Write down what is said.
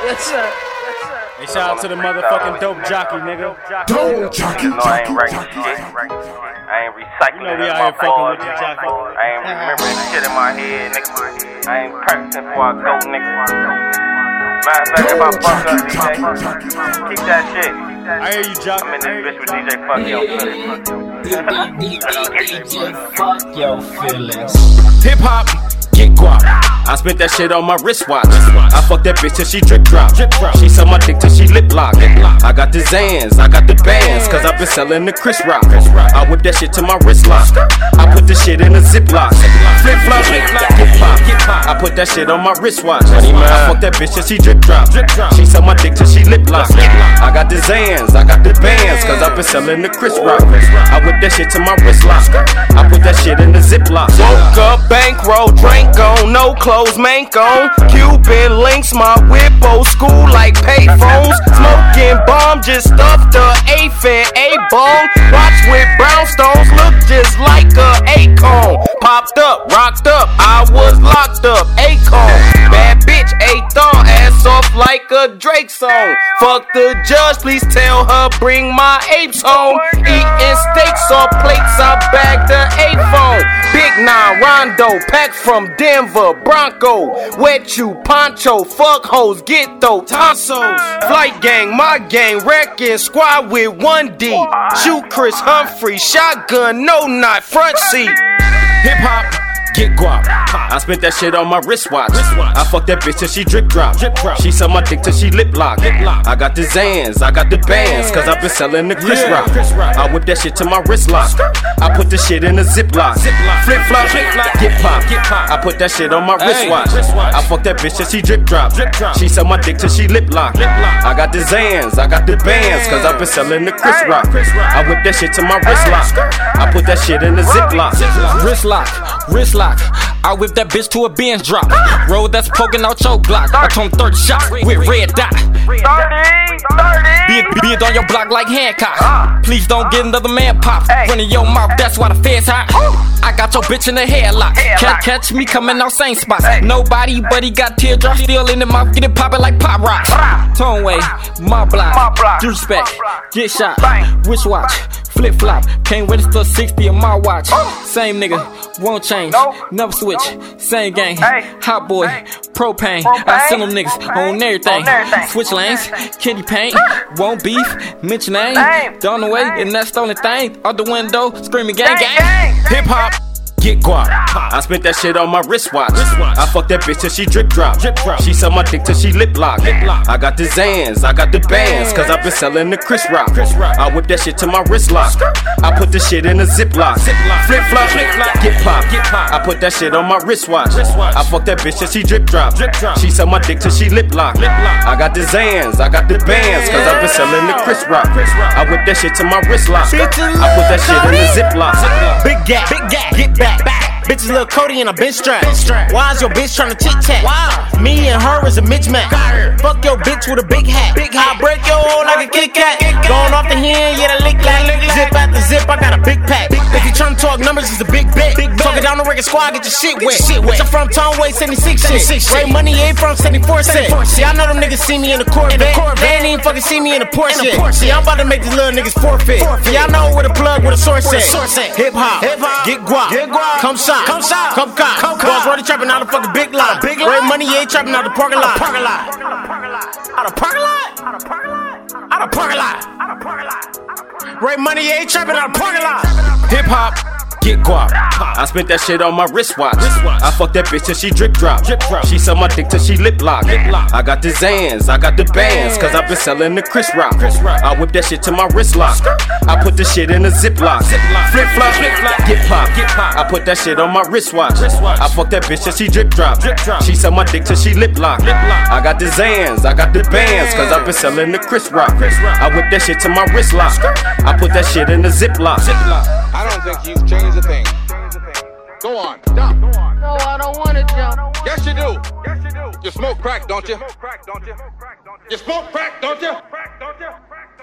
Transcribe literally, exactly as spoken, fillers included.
Yes, sir. Hey, shout out to the motherfucking dope jockey, nigga. Dope jockey, No, I ain't jockey, writing jockey. shit. I ain't recycling You know we it. out here fucking with you, jockey. I ain't remembering shit in my head, nigga. I ain't practicing before I go, nigga. Matter of fact, if I fuck up, D J, keep that shit. I hear you, jockey. I'm in this bitch with D J Fuck Yo Feelings. Fuck your feelings. Hip hop, get guap. I spent that shit on my wristwatch. I fucked that bitch till she drip drop. She suck my dick till she lip lock. I got the Zans, I got the bands, cause I been selling the Chris Rock. I whip that shit to my wrist lock. I put the shit in a ziplock. Flip flop, get pop. I put that shit on my wristwatch. I fucked that bitch till she drip drop. She suck my dick till she lip lock. I got the Zans, I got the bands, cause I been selling the Chris Rock. I whip that shit to my wrist lock. I put that shit in the ziplock. Woke up, bankroll, drink on, no clothes, mank on. Cuban links, my whip old school like payphones. Smoking bomb, just stuffed the eighth and A-bone. Watch with brownstones, look just like a A-cone. Popped up, rocked up, I was locked up, A-cone. Bad bitch, A-thon, ass off like a Drake song. Fuck the judge, please tell her bring my apes home. Eating steaks off plates, I bagged the A-phone. Big nine, Rondo, packed from Denver, Bronco. Wet you, poncho, fuck hoes, get though, tonsils. Flight gang, my gang, wrecking squad with one D. Shoot Chris Humphrey, shotgun, no knot, front seat. Hip hop, get guap. I spent that shit on my wristwatch. I fucked that bitch till she drip drop. She suck my dick till she lip lock. I got the Zans, I got the bands, cause I been selling the Chris Rock. I whip that shit to my wrist lock. I put the shit in a ziplock. Flip flop, get pop. I put that shit on my wristwatch. I fucked that bitch till she drip drop. She suck my dick till she lip lock. I got the Zans, I got the bands, cause I been selling the Chris Rock. I whip that shit to my wrist lock. I put that shit in a ziplock. Wrist lock, wrist lock. I whip that bitch to a Benz drop. Road that's poking out your block. I told him thirty shots with red dot. Be it, be it on your block like Hancock. Please don't get another man pop. Running your mouth, that's why the feds hot. I got your bitch in the headlock. Catch, catch me coming out same spots. Nobody but he got teardrops still in the mouth. Get it poppin' like pop rocks. Tone way, my block. Disrespect, get shot. Which watch? Flip flop. Can't wait to sixty on my watch. Same nigga, won't change. Never switch. Same gang. Hot boy, propane. I send them niggas on everything. Switch lanes, candy paint. Won't beef, mention name. Down the way, and that's the only thing. Out the window, screaming gang gang. Hip hop, get guap. I spent that shit on my wristwatch. I fucked that bitch till she drip drop. She suck my dick till she lip lock. I got the Zans, I got the bands, cause I been selling the Chris Rock. I whip that shit to my wrist lock. I put the shit in a ziplock. Flip flop, get pop. I put that shit on my wristwatch. I fucked that bitch till she drip drop. She suck my dick till she lip lock. I got the Zans, I got the bands, cause I been selling the Chris Rock. I whip that shit to my wrist lock. I put that shit in a ziplock. Big gap, big gap, get back, back. Bitches Lil Cody and a bench strap. Why is your bitch tryna chit chat? Me and her is a mismatch. Fuck your bitch with a big hat. Big hat. I break your hole like a Kit Kat. Going off the hand, yeah, the lick like. Zip at the zip, I got a big pack. If you tryna talk numbers, it's a big bet. Talk it down the record squad, get your shit wet. Bitch, I'm from Toneway, seventy-six shit. Ray Money ain't from seventy-four cent. See, I know them niggas see me in the Corvette. They ain't even fucking see me in the Porsche. See, I'm about to make these little niggas forfeit. See, I know where the plug, where the source at. Hip hop, get guap, come shot. Come shot, come cop. Boss Roddy trapping out the fucking big lot. Big Ray Money ain't trapping out the parking lot. Out of parking lot. Out of parking lot. Out of parking lot. Out of parking lot. Out of parking lot. Ray Money ain't trapping out the parking lot. Hip hop, get guap. I spent that shit on my wristwatch. I fucked that bitch till she drip drop. She suck my dick till she lip lock. I got the Zans, I got the bands, cause I been selling the Chris Rock. I whip that shit to my wrist lock. I put the shit in a ziplock. Flip flop, get pop. I put that shit on my wristwatch. I fucked that bitch till she drip drop. She suck my dick till she lip lock. I got the Zans, I got the bands, cause I been selling the Chris Rock. I whip that shit to my wrist lock. I put that shit in a ziplock. I don't think you've changed a thing. Go on, jump. No, I don't want to jump. Yes, you do. Yes, you do. You smoke crack, don't you? You smoke crack, don't you?